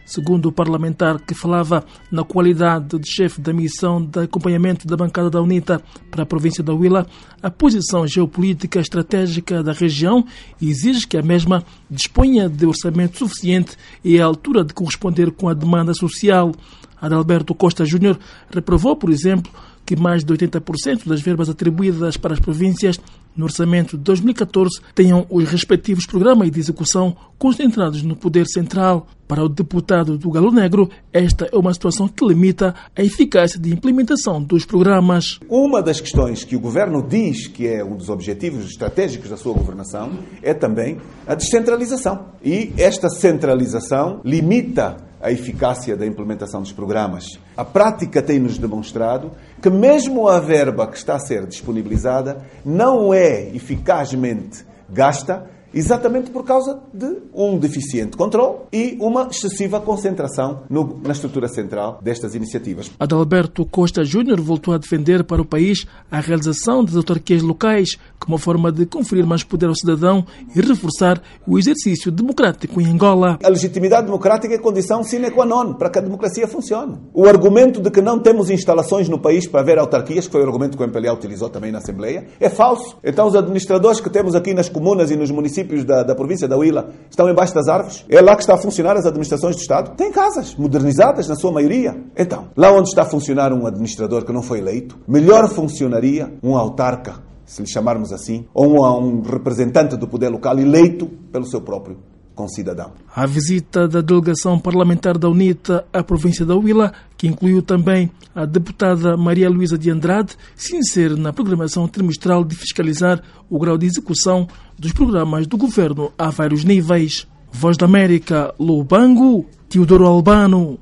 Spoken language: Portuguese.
Segundo o parlamentar que falava na qualidade de chefe da missão de acompanhamento da bancada da UNITA para a província da Huila, a posição geopolítica estratégica da região exige que a mesma disponha de orçamento suficiente e à altura de corresponder com a demanda social. Adalberto Costa Júnior reprovou, por exemplo, que mais de 80% das verbas atribuídas para as províncias no orçamento de 2014 tenham os respectivos programas de execução concentrados no poder central. Para o deputado do Galo Negro, esta é uma situação que limita a eficácia de implementação dos programas. Uma das questões que o Governo diz que é um dos objetivos estratégicos da sua governação é também a descentralização. E esta centralização limita a eficácia da implementação dos programas. A prática tem-nos demonstrado que mesmo a verba que está a ser disponibilizada não é eficazmente gasta, exatamente por causa de um deficiente controle e uma excessiva concentração na estrutura central destas iniciativas. Adalberto Costa Júnior voltou a defender para o país a realização das autarquias locais como forma de conferir mais poder ao cidadão e reforçar o exercício democrático em Angola. A legitimidade democrática é condição sine qua non para que a democracia funcione. O argumento de que não temos instalações no país para haver autarquias, que foi o argumento que o MPLA utilizou também na Assembleia, é falso. Então os administradores que temos aqui nas comunas e nos municípios da província da Huila estão embaixo das árvores. É lá que está a funcionar as administrações do Estado. Tem casas modernizadas na sua maioria. Então, lá onde está a funcionar um administrador que não foi eleito, melhor funcionaria um autarca, se lhe chamarmos assim, ou um representante do poder local eleito pelo seu próprio concidadão. A visita da delegação parlamentar da UNITA à província da Huila, que incluiu também a deputada Maria Luísa de Andrade, se insere na programação trimestral de fiscalizar o grau de execução dos programas do governo a vários níveis. Voz da América, Lubango, Teodoro Albano.